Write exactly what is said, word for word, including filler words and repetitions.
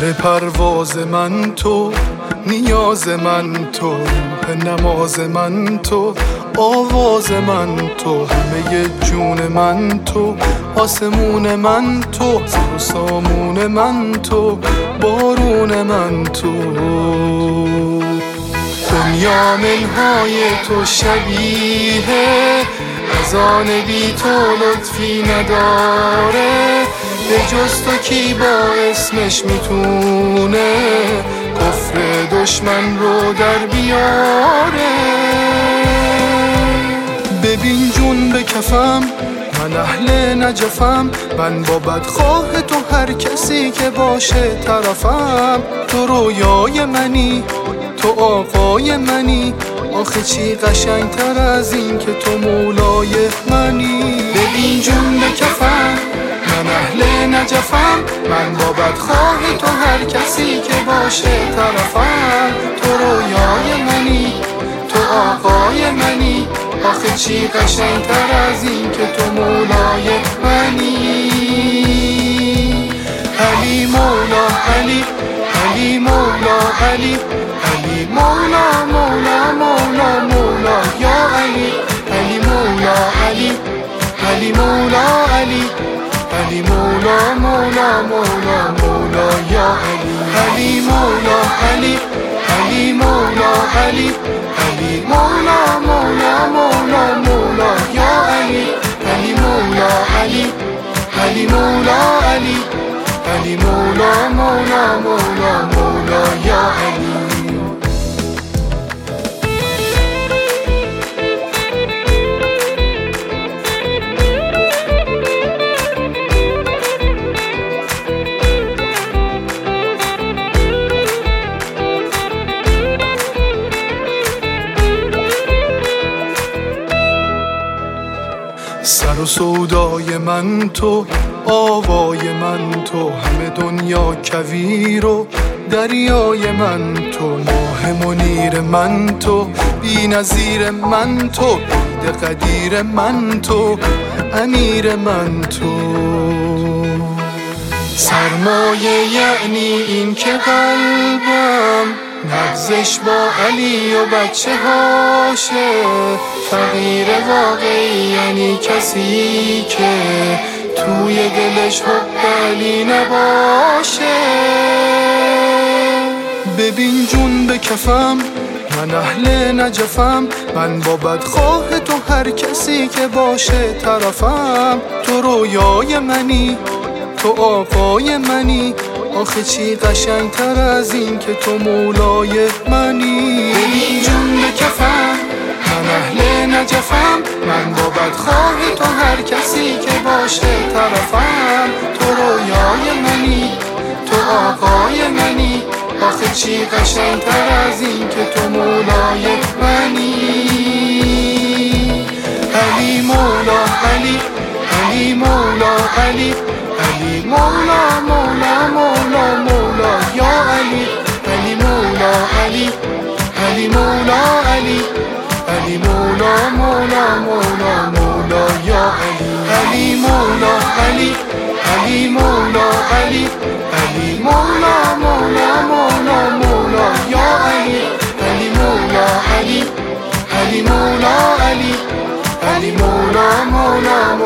سر پرواز من تو، نیاز من تو، نماز من تو، آواز من تو، همه جون من تو، آسمون من تو، سر و سامون من تو، بارون من تو. دنیا منهای تو شبیه از آن بی تو لطفی نداره، به جز تو کی با اسمش میتونه کفر دشمن رو در بیاره. ببین جون به کفم، من اهل نجفم، من با بدخواه تو هر کسی که باشه طرفم. تو رویای منی، تو آقای منی، آخه چی قشنگتر از این که تو مولای منی. ببین جون به کفم، من اهل نجفم، من با بدخواه تو هر کسی که باشه طرفم. تو رویای منی، تو آقای منی، آخه چی قشنگتر از این که تو مولای منی. علی مولا علی، علی مولا علی، علی مولا مولا مولا مولا یا علی. علی مولا علی، علی مولا علی، علی مولا مولا مولا مولا یا علی. علی مولا علی، علی مولا علی، علی مولا مولا مولا مولا یا علی. علی مولا علی، علی مولا علی، علی مولا مولا مولا مولا یا علی. سر و سودای من تو، آوای من تو، همه دنیا کویر و دریای من تو، ماه منیر من تو، بی نظیر من تو، بید قدیر من تو، امیر من تو. سرمایه یعنی این که قلبم نبضش با علی و بچه هاشه. فقیر واقعی یعنی کسی که توی دلش حب علی نباشه. ببین جون به کفم، من اهل نجفم، من با بدخواه تو هر کسی که باشه طرفم. تو رویای منی، تو آقای منی، آخه چی قشنگتر از این که تو مولای منی. ببین جون به کفم، من اهل نجفم، من با بدخواه تو هر کسی که باشه طرفم. تو رویای منی، تو آقای منی، آخه چی قشنگتر از این که تو مولای منی. علی مولا علی، علی مولا علی، علی مولا مولا مولا مولا یا علی. علی مولا علی، علی مولا علی، علی مولا مولا مولا مولا یا علی. علی مولا علی، علی مولا علی، علی مولا مولا مولا مولا یا علی. علی مولا علی، علی مولا علی، علی مولا مولا